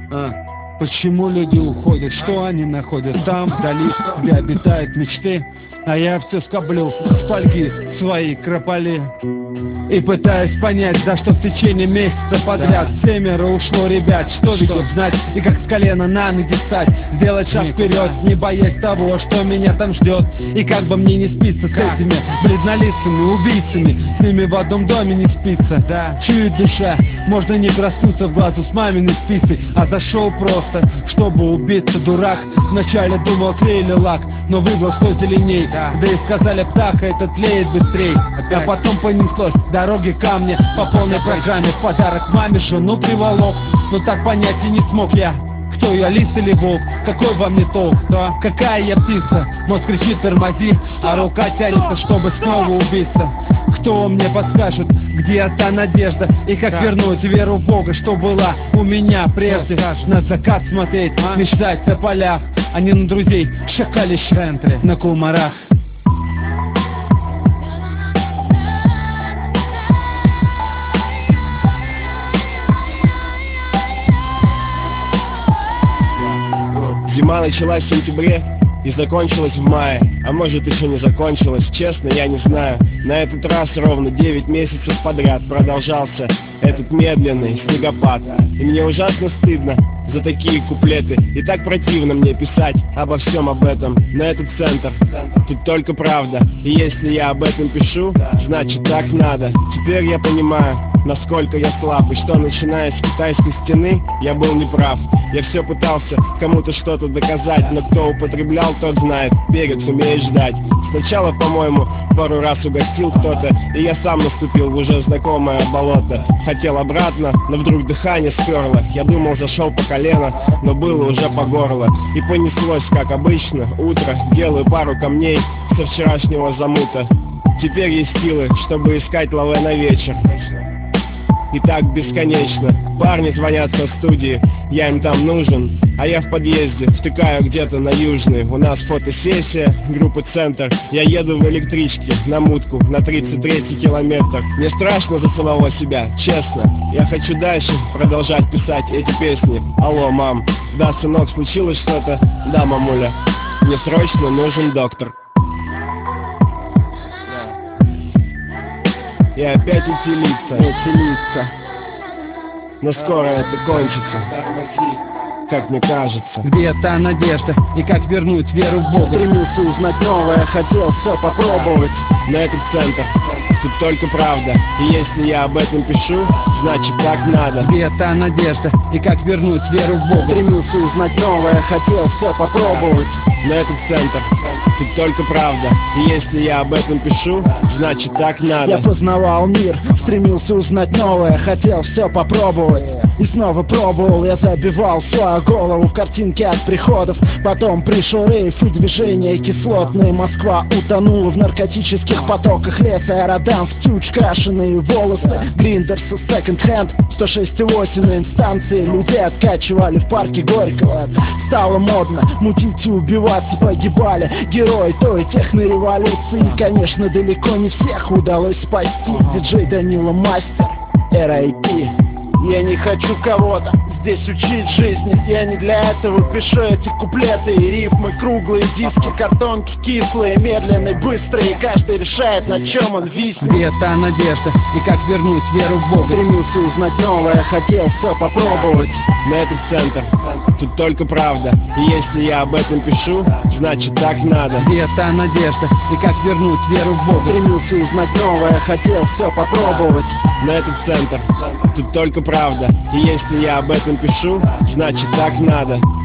Почему люди уходят, что они находят там вдали, где обитают мечты? А я все скоблю с фольги свои крополи и пытаюсь понять, за что в течение месяца подряд 7 ушло ребят. Что знать и как с колена на ноги встать, сделать шаг вперед, не боясь того, что меня там ждет. И как бы мне не спится с этими бледнолицами убийцами, с ними в одном доме не спится. Чует душа, можно не проснуться в глазу с маминой спицей, а зашел просто, чтобы убиться, дурак. Вначале думал клей или лак, но выбрал, что зеленей. Да и сказали, птаха это тлеет быстрей. А потом понеслось дороги камни по полной программе. В подарок маме жену приволок, но так понять и не смог я, кто я, лис или волк, какой во мне толк, какая я птица. Мозг кричит тормози, а рука тянется, чтобы снова убиться. Кто мне подскажет, где та надежда и как вернуть веру в Бога, что была у меня прежде? На закат смотреть, мечтать о полях, а не на друзей, шакалище на кумарах. Зима началась в сентябре и закончилась в мае. А может еще не закончилась, честно, я не знаю. На этот раз ровно 9 месяцев подряд продолжался этот медленный снегопад. И мне ужасно стыдно за такие куплеты. И так противно мне писать обо всем об этом. Но этот центр, тут только правда. И если я об этом пишу, значит так надо. Теперь я понимаю, насколько я слаб, и что начиная с китайской стены я был неправ. Я все пытался кому-то что-то доказать, но кто употреблял, тот знает, перец умеет ждать. Сначала, по-моему, пару раз угостил кто-то, и я сам наступил в уже знакомое болото. Хотел обратно, но вдруг дыхание сперло. Я думал, зашел по колено, но было уже по горло. И понеслось, как обычно, утро, делаю пару камней со вчерашнего замута. Теперь есть силы, чтобы искать лавэ на вечер. И так бесконечно. Парни звонят со студии, я им там нужен, а я в подъезде, втыкаю где-то на Южный. У нас фотосессия, группы «Центр». Я еду в электричке на мутку на 33-й километр. Мне страшно за самого себя, честно. Я хочу дальше продолжать писать эти песни. Алло, мам. Да, сынок, случилось что-то? Да, мамуля. Мне срочно нужен доктор. И опять эти лица. Но скоро это кончится, как мне кажется. Где та надежда и как вернуть веру в Бога? Стремился узнать новое, хотел все попробовать. Но этот центр, тут только правда. И если я об этом пишу, значит так надо. Где та надежда и как вернуть веру в Бога? Стремился узнать новое, хотел все попробовать. Но этот центр, тут только правда. И если я об этом пишу, значит так надо. Я познавал мир, стремился узнать новое, хотел все попробовать. И снова пробовал, я забивал свою голову картинки от приходов. Потом пришел рейв и движение кислотное. Москва утонула в наркотических потоках. Лес, аэроданс, птюч, крашеные волосы. Гриндерс и секонд-хенд, 106,8 на инстанции. Людей откачивали в парке Горького. Стало модно мутить и убиваться, погибали герои той технореволюции. И, конечно, далеко не всех удалось спасти. Диджей Данила Мастер, R.I.P. Я не хочу кого-то здесь учить жизни. Я не для этого пишу эти куплеты и рифмы. Круглые диски, картонки кислые, медленные, быстрые. Каждый решает, на чем он виснет. Где та надежда и как вернуть веру в Бога? Стремился узнать новое, хотел все попробовать. Но этот центр, тут только правда. И если я об этом пишу, значит так надо. Где та надежда и как вернуть веру в Бога? Стремился узнать новое, хотел все попробовать. Но этот центр, тут только правда. И если я об этом пишу, значит так надо.